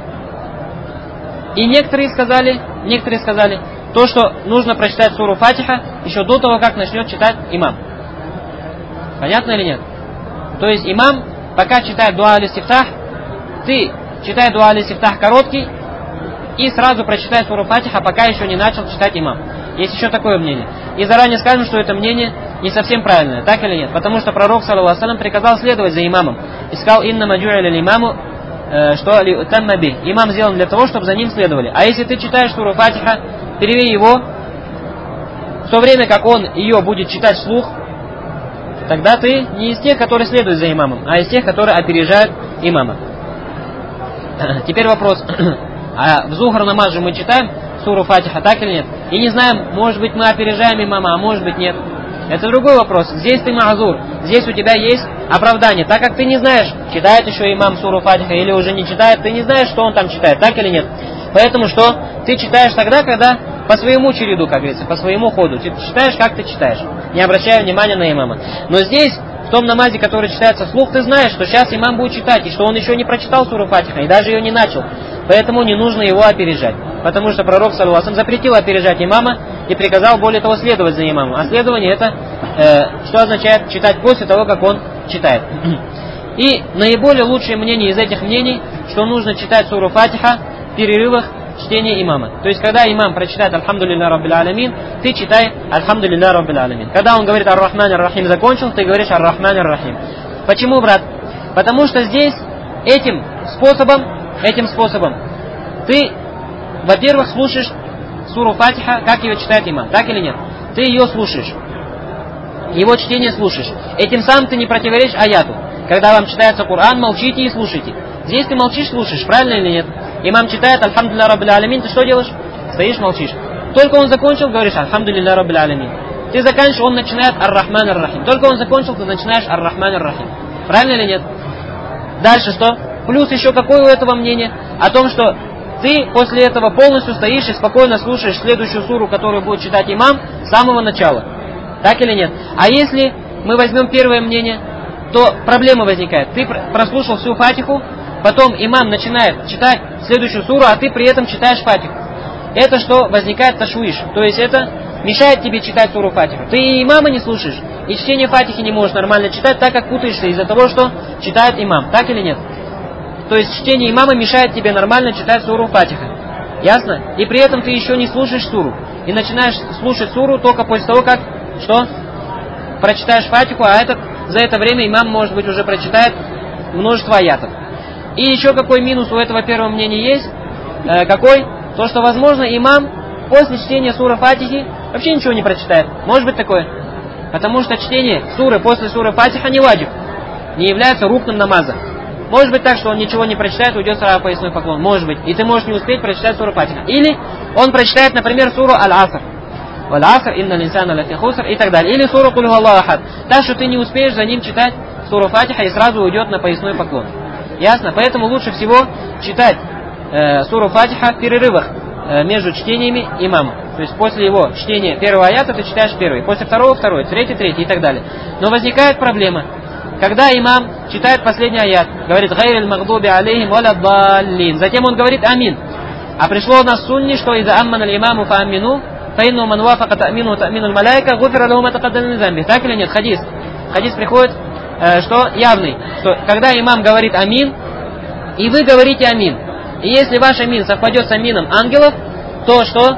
И некоторые сказали, некоторые сказали, то, что нужно прочитать суру Фатиха еще до того, как начнет читать имам. Понятно или нет? То есть имам, пока читает дуа аль-истифтах, ты читай дуа аль-истифтах короткий и сразу прочитай суру Фатиха, пока еще не начал читать имам. Есть еще такое мнение. И заранее скажем, что это мнение не совсем правильное, так или нет? Потому что пророк, саллаллаху алейхи ва саллям, приказал следовать за имамом. И сказал, инна маджу'иля лимаму, что тамма би. Имам сделан для того, чтобы за ним следовали. А если ты читаешь суру Фатиха, перевей его, в то время как он ее будет читать вслух, тогда ты не из тех, которые следуют за имамом, а из тех, которые опережают имама. Теперь вопрос. А в Зухр намаз же мы читаем суру Фатиха, так или нет? И не знаем, может быть мы опережаем имама, а может быть нет. Это другой вопрос. Здесь ты маазур, здесь у тебя есть оправдание. Так как ты не знаешь, читает еще имам суру Фатиха или уже не читает, ты не знаешь, что он там читает, так или нет? Поэтому что? Ты читаешь тогда, когда по своему череду, как говорится, по своему ходу. Ты читаешь, как ты читаешь, не обращая внимания на имама. Но здесь, в том намазе, который читается вслух, ты знаешь, что сейчас имам будет читать, и что он еще не прочитал суру Фатиха, и даже ее не начал. Поэтому не нужно его опережать. Потому что пророк, саллаллаху алейхи ва саллям, запретил опережать имама и приказал, более того, следовать за имамом. А следование это, э, что означает читать после того, как он читает. И наиболее лучшее мнение из этих мнений, что нужно читать суру Фатиха в перерывах чтения имама. То есть, когда имам прочитает альхамдулилляхи раббил алямин, ты читай альхамдулилляхи раббил алямин. Когда он говорит ар-рахман ар-рахим закончил, ты говоришь ар-рахман ар-рахим. Почему, брат? Потому что здесь этим способом, этим способом ты, во-первых, слушаешь суру Фатиха, как ее читает имам, так или нет? Ты ее слушаешь, его чтение слушаешь. Этим самым ты не противоречишь аяту. Когда вам читается Коран, молчите и слушайте. Здесь ты молчишь, слушаешь, правильно или нет? Имам читает альхамдулилляхи раббил алямин, ты что делаешь? Стоишь, молчишь. Только он закончил, говоришь альхамдулилляхи раббил алямин. Ты заканчиваешь, он начинает ар-рахман ар-рахим. Только он закончил, ты начинаешь ар-рахман ар-рахим. Правильно или нет? Дальше что? Плюс еще какое у этого мнение? О том, что ты после этого полностью стоишь и спокойно слушаешь следующую суру, которую будет читать имам, с самого начала. Так или нет? А если мы возьмем первое мнение, то проблема возникает. Ты прослушал всю Фатиху, потом имам начинает читать следующую суру, а ты при этом читаешь Фатиху. Это что? Возникает ташвиш. То есть это мешает тебе читать суру Фатиху. Ты и имама не слушаешь, и чтение Фатихи не можешь нормально читать, так как путаешься из-за того, что читает имам. Так или нет? То есть чтение имама мешает тебе нормально читать суру Фатиха. Ясно? И при этом ты еще не слушаешь суру. И начинаешь слушать суру только после того, как что? Прочитаешь Фатиху, а этот, за это время имам, может быть, уже прочитает множество аятов. И еще какой минус у этого первого мнения есть? Э, какой? То, что, возможно, имам после чтения суры Фатихи вообще ничего не прочитает. Может быть такое? Потому что чтение суры после суры Фатиха не ваджиб, не является рукным намаза. Может быть так, что он ничего не прочитает, уйдет сразу поясной поклон. Может быть. И ты можешь не успеть прочитать суру Фатиха. Или он прочитает, например, суру Аль-Аср. Валь-Аср, инна линсана лафи хуср и так далее. Или суру Куль Аллаху ахад. Так что ты не успеешь за ним читать суру Фатиха и сразу уйдет на поясной поклон. Ясно? Поэтому лучше всего читать э, суру Фатиха в перерывах э, между чтениями имама. То есть после его чтения первого аята ты читаешь первый, после второго второй, третий третий и так далее. Но возникает проблема. Когда имам читает последний аят, говорит «Гайриль магдуби алейхим валя даллин», затем он говорит «Амин». А пришло у нас в сунне, что «Иза амман аль-имаму фа аммину, фа инну ман вафака та'мину та'мину аль-малайка, гуфира лаху ма тақаддама мин замби». Так или нет? Хадис. Хадис приходит, э, что явный, что когда имам говорит «Амин», и вы говорите «Амин», и если ваш «Амин» совпадет с «Амином» ангелов, то что?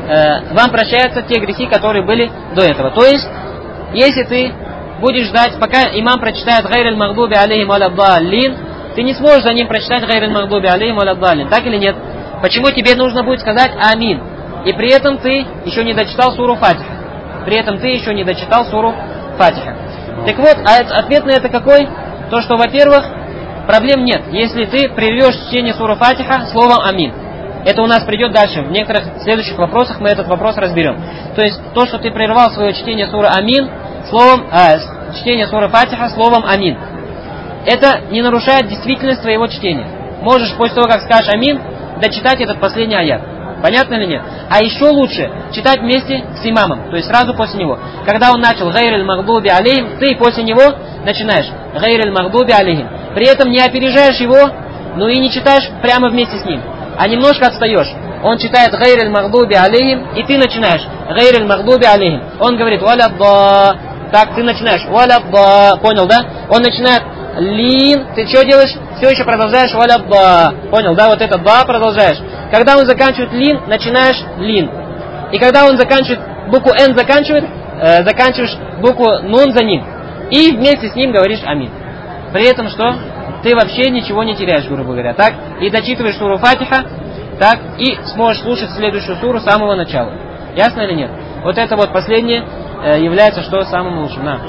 Э, вам прощаются те грехи, которые были до этого. То есть, если ты будешь ждать, пока имам прочитает «Гайриль магдуби алейхим валя даллин», ты не сможешь за ним прочитать «Гайриль магдуби алейхим валя даллин». Так или нет? Почему тебе нужно будет сказать «Амин»? И при этом ты еще не дочитал суру Фатиха. При этом ты еще не дочитал суру Фатиха. Так вот, а ответ на это какой? То, что, во-первых, проблем нет, если ты прервешь чтение суры Фатиха словом «Амин». Это у нас придет дальше. В некоторых следующих вопросах мы этот вопрос разберем. То есть, то, что ты прервал свое чтение суры «Амин», словом, а, чтение суры Фатиха словом «Амин», это не нарушает действительность твоего чтения. Можешь после того, как скажешь «Амин», дочитать этот последний аят. Понятно или нет? А еще лучше читать вместе с имамом, то есть сразу после него. Когда он начал «Гайриль магдуби алейхим», ты после него начинаешь «Гайриль магдуби алейхим». При этом не опережаешь его, но и не читаешь прямо вместе с ним, а немножко отстаешь. Он читает «Гайриль магдуби алейхим», и ты начинаешь «Гайриль магдуби алейхим». Он говорит «Валядда». Так, ты начинаешь «Валядда». Понял, да? Он начинает «Лин». Ты что делаешь? Все еще продолжаешь «Валядда». Понял, да? Вот это «да» продолжаешь. Когда он заканчивает «лин», начинаешь «лин». И когда он заканчивает, букву «н» заканчивает, э, заканчиваешь букву «нун» за ним. И вместе с ним говоришь «амин». При этом что? Ты вообще ничего не теряешь, грубо говоря. Так? И дочитываешь суру Фатиха, так? И сможешь слушать следующую суру с самого начала. Ясно или нет? Вот это вот последнее э, является что самым лучшим. На.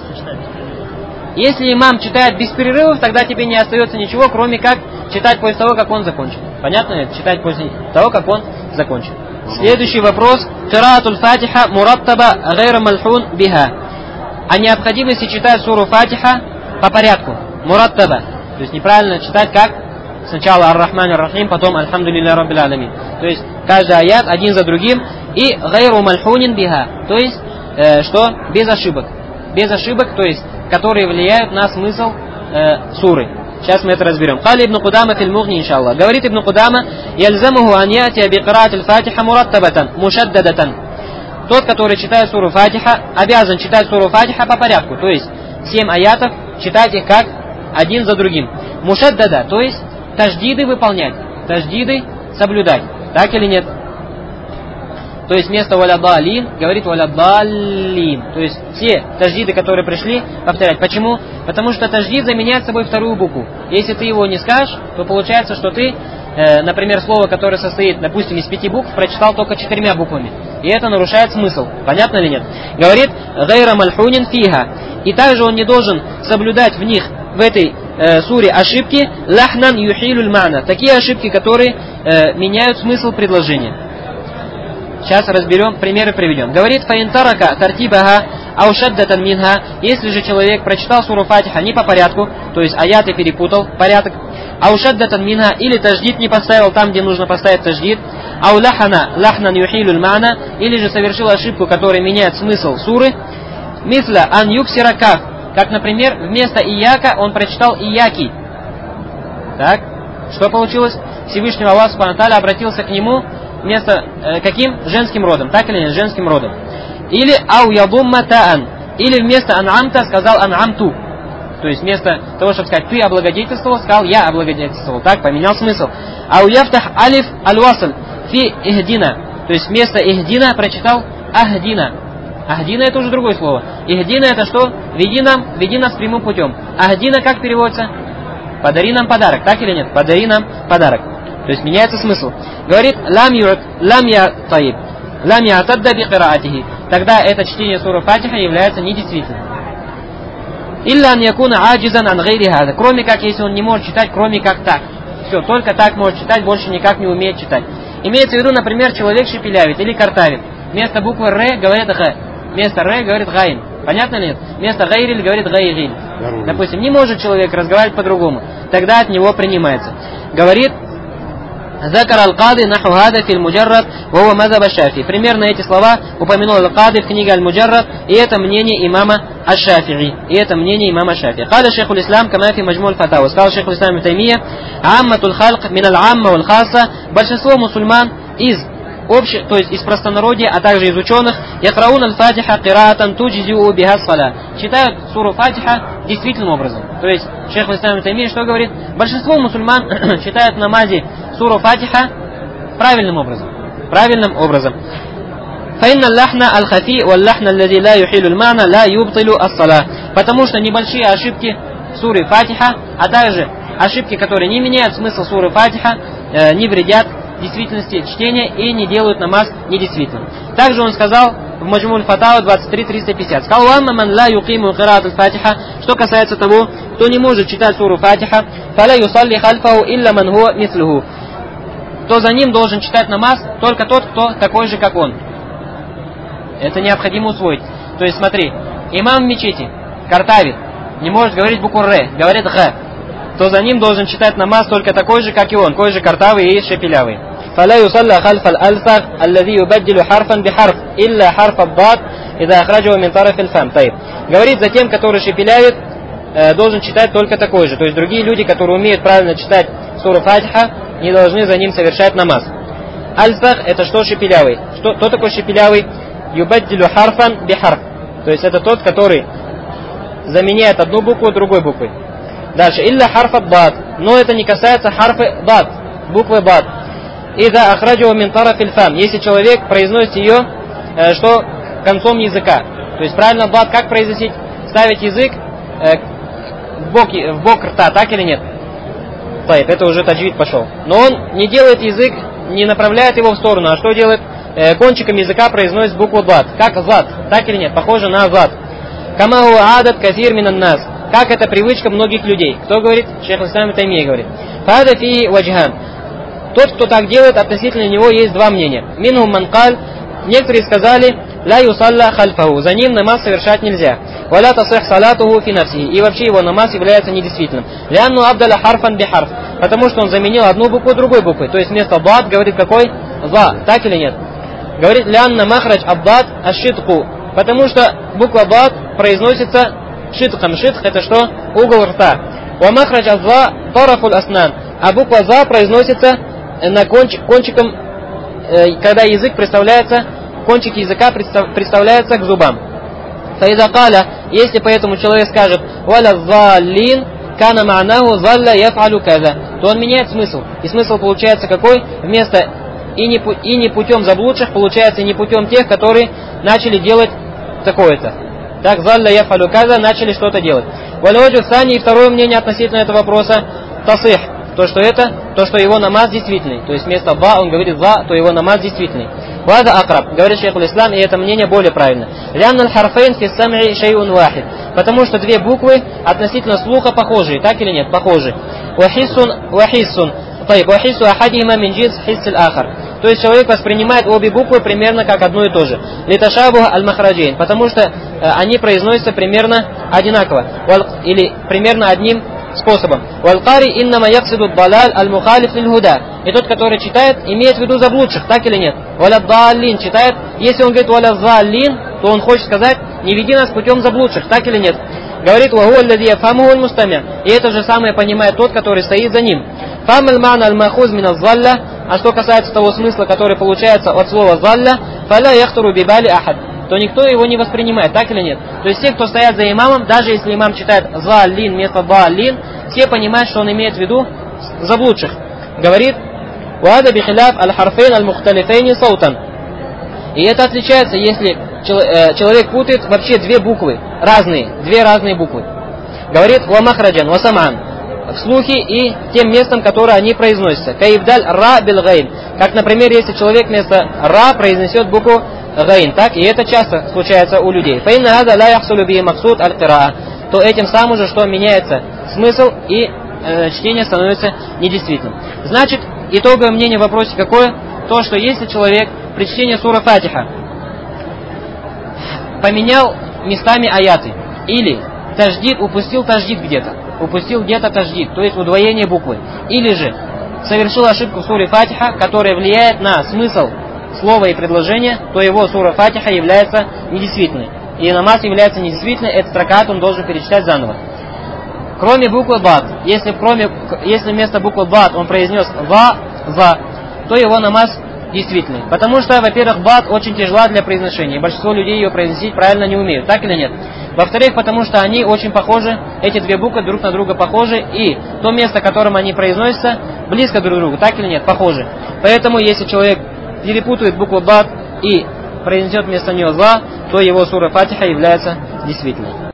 Если имам читает без перерывов, тогда тебе не остается ничего, кроме как читать после того, как он закончит. Понятно ли? Читать после того, как он закончит. Следующий вопрос. Кираатуль Фатиха мураттаба гайра мальхун биха. О необходимости читать суру Фатиха по порядку. Мураттаба. То есть неправильно читать как? Сначала Ар-Рахман Ар-Рахим, потом Альхамдулилля Раббил Аламин. То есть каждый аят один за другим. И гайру мальхунин биха. То есть э, что? Без ошибок. Без ошибок, то есть которые влияют на смысл э, суры. Сейчас мы это разберем. Кали ибн Кудама фил Мугни, иншаллах. Говорит ибн Кудама, яльзамуху ан яти би кираат аль-Фатиха мураттабатан, мушаддадатан. Тот, который читает суру Фатиха, обязан читать суру Фатиха по порядку. То есть семь аятов читать их как один за другим. Мушаддада, то есть таждиды выполнять, таждиды соблюдать. Так или нет? То есть вместо валядалин говорит валядалин. То есть все таждиды, которые пришли, повторять. Почему? Потому что таждид заменяет собой вторую букву. Если ты его не скажешь, то получается, что ты, э, например, слово, которое состоит, допустим, из пяти букв, прочитал только четырьмя буквами. И это нарушает смысл. Понятно или нет? Говорит гайра мальхунин фиха. И также он не должен соблюдать в них, в этой э, суре, ошибки лахнан юхилюль мана. Такие ошибки, которые э, меняют смысл предложения. Сейчас разберем, примеры приведем. Говорит, фаинтарака тартибаха аушаддатан минха. Если же человек прочитал суру Фатиха не по порядку, то есть аяты перепутал, порядок, аушаддатан минха, или таждид не поставил там, где нужно поставить таждид, ау лахана лахнан юхилюль мана, или же совершил ошибку, которая меняет смысл суры, мисля ан юксира каф, как, например, вместо ияка он прочитал ияки. Так, что получилось? Всевышний Аллах Субхану ва Тааля обратился к нему вместо э, каким? Женским родом. Так или нет? Женским родом. Или ау ядумма таан. Или вместо ан'амта сказал ан'амту. То есть вместо того, чтобы сказать ты облагодетельствовал, сказал я облагодетельствовал. Так, поменял смысл. Ау яфтах алиф аль-васл фи ихдина. То есть вместо ихдина прочитал ахдина. Ахдина это уже другое слово. Ихдина это что? Веди нам, веди нас прямым путем. Ахдина как переводится? Подари нам подарок. Так или нет? Подари нам подарок. То есть меняется смысл. Говорит, лам юрат, лам я таиб, лам я тадда би кираатихи. Тогда это чтение суры Фатиха является недействительным. Илля ан якуна аджизан ан гайри хада. Кроме как, если он не может читать, кроме как так. Все, только так может читать, больше никак не умеет читать. Имеется в виду, например, человек шепелявит или картавит. Вместо буквы Р говорит Г. Вместо Р говорит Гайн. Понятно ли нет? Вместо Гайриль говорит Гайриль. Допустим, не может человек разговаривать по-другому. Тогда от него принимается. Говорит, Закар аль-Кади наху хада фил муджаррад вова мазаба Шафии. Примерно эти слова упомянул аль-Кади в книге Аль-Муджаррад, и это мнение имама Аш-Шафии. И это мнение имама Шафии. Каля шейхуль ислам камафи маджмуль фатава. Сказал шейхуль ислам ибн Таймия, амматуль халк мин аль-амма валь хаса. Большинство мусульман из общих, то есть из простонародья, а также из ученых, якраун аль-Фатиха кираатан туджизиу биха сфала. Читают суру Фатиха действительным образом. То есть шейх ислам ибн Таймия что говорит? Большинство мусульман читают в намазе суру Фатиха правильным образом. Правильным образом. فإن اللحن الخفي واللحن الذي لا يحيل المعنى لا يبطل الصلاة. Потому что небольшие ошибки суры Фатиха, а также ошибки, которые не меняют смысл суры Фатиха, э, не вредят действительности чтения и не делают намаз недействительным. Также он сказал в Маджмуль Фатава двадцать три триста пятьдесят. Сказал, что касается того, кто не может читать суру Фатиха, то за ним должен читать намаз только тот, кто такой же, как он. Это необходимо усвоить. То есть смотри, имам в мечети картавит, не может говорить букву Р, говорит Г. то за ним должен читать намаз только такой же, как и он, такой же картавый и шепелявый. فلا يصلى خلف الألسغ الذي يبدل حرفا بحرف إلا حرف الضاد إذا أخرجه من طرف الفم. طيب. Говорит, за тем, который шепелявит, должен читать только такой же. То есть другие люди, которые умеют правильно читать суру Фатиха, не должны за ним совершать намаз. Альсах — это что шепелявый? Что, кто такой шепелявый? Юбаддилю харфан бихарф. То есть это тот, который заменяет одну букву другой буквой. Дальше. Илля харфа бад. Но это не касается харфы бад, буквы бад. Ида ахраджу мин тарафиль фам. Если человек произносит ее, э, что концом языка. То есть правильно бад как произносить? Ставить язык э, в, бок, в бок рта, так или нет? Тайп, это уже таджвид пошел. Но он не делает язык, не направляет его в сторону, а что делает? Э, кончиком языка произносит букву бад. Как зад, так или нет? Похоже на зад. Камаху адат казир минан нас. Как это привычка многих людей. Кто говорит? Шейх Ислам ибн Таймия говорит. Фада фи ваджхан. Тот, кто так делает, относительно него есть два мнения. Минхум ман каль. Некоторые сказали, ла юсалла хальфаху. За ним намаз совершать нельзя. Валя тасих салатуху фи нафсихи. И вообще его намаз является недействительным. Лянну абдаля харфан бихарф. Потому что он заменил одну букву другой буквой. То есть вместо бад говорит какой? За. Так или нет? Говорит, лянна махрадж абдад ашитку. Потому что буква бад произносится шитком. Шитх это что? Угол рта. Ва махрадж аза тарафуль аснан. А буква за произносится на конч, кончиком, э, когда язык представляется, кончик языка представ, представляется к зубам. Фаида каля, если поэтому человек скажет валя заллин кана ма'наху залля яф'алю каза, то он меняет смысл. И смысл получается какой? Вместо и не, и не путем заблудших, получается и не путем тех, которые начали делать такое-то. Так, залля яф'алю каза, начали что-то делать. Валяджу сани, и второе мнение относительно этого вопроса, тасих. То, что это, то, что его намаз действительный. То есть вместо ба он говорит за, то его намаз действительный. Вада акраб, говорит шейх аль-Ислам, и это мнение более правильно. Лянна аль-харфейн фи сам'i шейун вахид. Потому что две буквы относительно слуха похожие, так или нет? Похожи. Вахиссун, вахиссун. Тайб, вахиссу ахадихима мин джинс хисс аль-ахар. То есть человек воспринимает обе буквы примерно как одно и то же. Литашабуха аль-махраджейн. Потому что э, они произносятся примерно одинаково. Или примерно одним способом. Валькари иннама яксиду далаль аль-мухалиф лиль-худа. И тот, который читает, имеет в виду заблудших, так или нет? Валя-даллин читает. Если он говорит валя-заллин, то он хочет сказать, не веди нас путем заблудших, так или нет? Говорит, вагуаллади яфамуху аль-мустами'. И это же самое понимает тот, который стоит за ним. Фамаль мана аль-махуз мин аз-залля. А что касается того смысла, который получается от слова залля, фаля яхтуру бибали ахад. То никто его не воспринимает, так или нет? То есть те, кто стоят за имамом, даже если имам читает заллин вместо даллин, все понимают, что он имеет в виду заблудших. Говорит, вада бихиляф аль-харфейн аль-мухталифейни саутан. И это отличается, если человек путает вообще две буквы, разные, две разные буквы. Говорит, ва махраджан, ва саман, в слухе и тем местом, которое они произносятся. Каибдаль ра бил гайн. Как, например, если человек вместо ра произнесет букву гайн, так, и это часто случается у людей. Фаинна хаза ла яхсулю би максуд аль-кираа. То этим самым же, что меняется смысл и э, чтение становится недействительным. Значит, итоговое мнение в вопросе какое? То, что если человек при чтении сура Фатиха поменял местами аяты, или таждид, упустил таждид где-то, упустил где-то таждид, то есть удвоение буквы, или же совершил ошибку в суре Фатиха, которая влияет на смысл слова и предложения, то его сура Фатиха является недействительной. И намаз является недействительной, этот ракат он должен перечитать заново. Кроме буквы бад, если, кроме, если вместо буквы бад он произнес ва, за, то его намаз действительный. Потому что, во-первых, бад очень тяжела для произношения, и большинство людей ее произносить правильно не умеют, так или нет? Во-вторых, потому что они очень похожи, эти две буквы друг на друга похожи, и то место, которым они произносятся, близко друг к другу, так или нет? Похожи. Поэтому, если человек перепутает букву бад и произнесет вместо нее за, то его сура Фатиха является действительной.